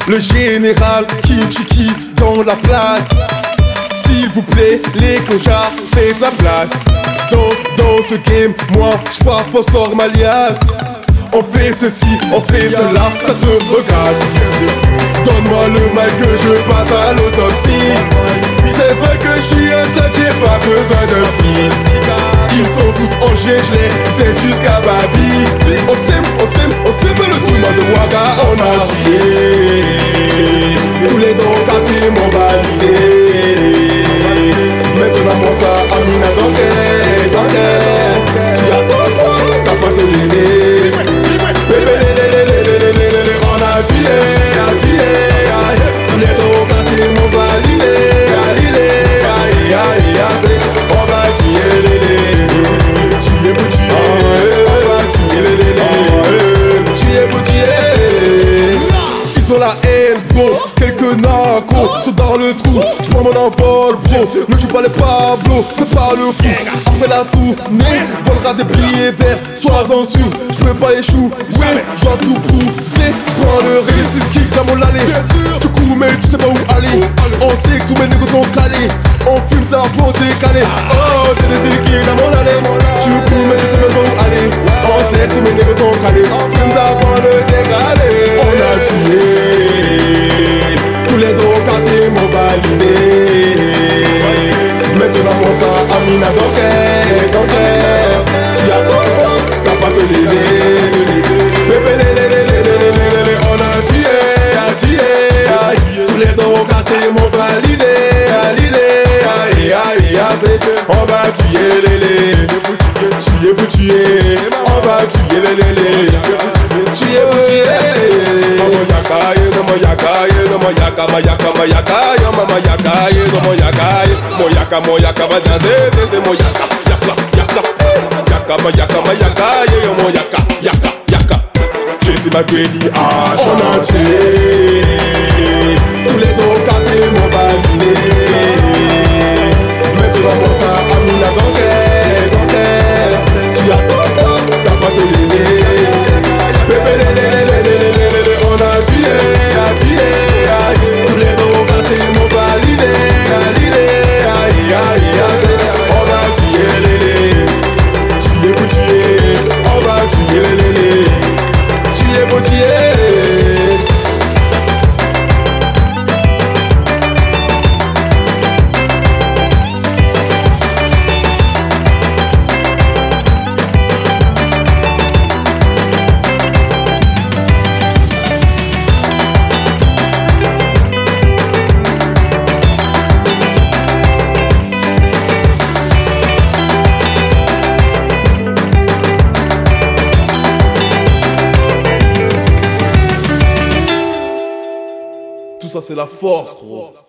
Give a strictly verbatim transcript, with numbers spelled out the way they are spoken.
Le général Kinchiki dans la place. S'il vous plaît, les clochards, faites la place. Dans, dans ce game, moi, j'fais phosphore ma liasse. On fait ceci, on fait cela, ça te regarde. Donne-moi le mic que je passe à l'autopsie. C'est vrai que je suis un tas, j'ai pas besoin d'un site. Ils sont tous en gelé, c'est jusqu'à Babi. On s'aime, on s'aime, on s'aime le tournoi de Ouaga, on a tué. Tous les dons quartiers m'ont validé. Maintenant mon ça, Amina, dans quel, dans quel. Tu attends quoi, t'as pas te lever. Bébé, on a tué, a tué. Tous les dons quartiers m'ont validé. Validé, aïe, aïe, aïe. On va tuer les lés. Tuer pour tuer. On va tuer les lés. Tuer pour tuer. Ils ont la haine, bro. Quelques narcos sont dans le trou. J'prends mon envol, bro. Ne joue pas les Pablo, fais pas le fou. Après la tournée, volera des billets verts. Sois-en sûr, j'peux pas échouer. J'dois tout prouver. J'prends le risque, kick dans mon allée. Tu cours mais tu sais pas où aller. On sait que tous mes négos sont calés. On fume de la peau décalée. Oh, t'es des équipes dans mon allée. Tu cours mais tu sais même pas où aller. On sait que tous mes négos sont calés. On fume de la peau décalée. On a tué. Tous les deux quartiers m'ont validé. Maintenant mon ça, Amina, dans quel, dans quel. Tu attends quoi, t'as pas te lever. Bébé, on a tué, a tué. Tous les deux quartiers m'ont validé. Validé, aïe, aïe, aïe. On va tuer les lés. Tuer pour tuer. On va tuer les lés. Tuer pour tuer. Mama yaka, mama yaka, mama yaka, mama yaka, mama yaka, mama yaka, mama yaka, moyaka, moyaka, va danser, c'est moyaka, yaka, yaka, yaka, moyaka, moyaka, moyaka, yaka, yaka. Je suis ma crazy ash. On a tué. Tous les deux quartiers m'ont validé. Maintenant mon ça, Amina, dans quel, dans quel. Tu attends quoi, t'as pas te lever. Bébé, on a tué, a tué, aïe. Tous les deux quartiers m'ont validé, validé, aïe, aïe, aïe. On va tuer les lés. Tuer pour tuer. On va tuer les lés. Tuer pour tuer. Tout ça c'est la force, gros.